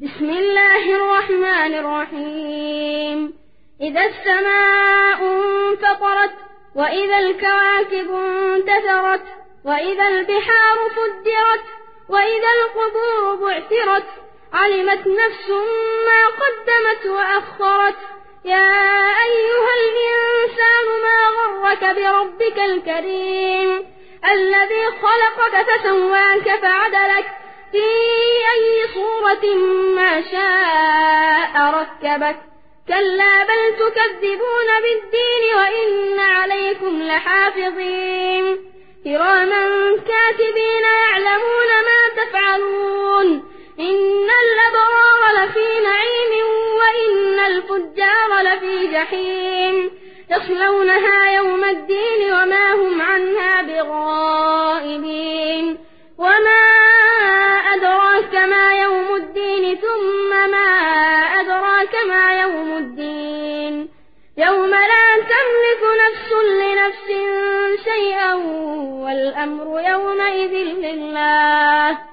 بسم الله الرحمن الرحيم. إذا السماء انفطرت وإذا الكواكب انتثرت وإذا البحار فجرت وإذا القبور بعثرت علمت نفس ما قدمت وأخرت. يا أيها الإنسان ما غرك بربك الكريم الذي خلقك فسواك فعدلك في أي صورة ما شاء ركبك. كلا بل تكذبون بالدين وإن عليكم لحافظين كراما كاتبين يعلمون ما تفعلون. إن الأبرار لفي نعيم وإن الفجار لفي جحيم يصلونها يوم الدين وما هم عنها بغائبين. وما أدراك ما يوم الدين ثم ما أدراك ما يوم الدين يوم لا تملك نفس لنفس شيئا والأمر يومئذ لله.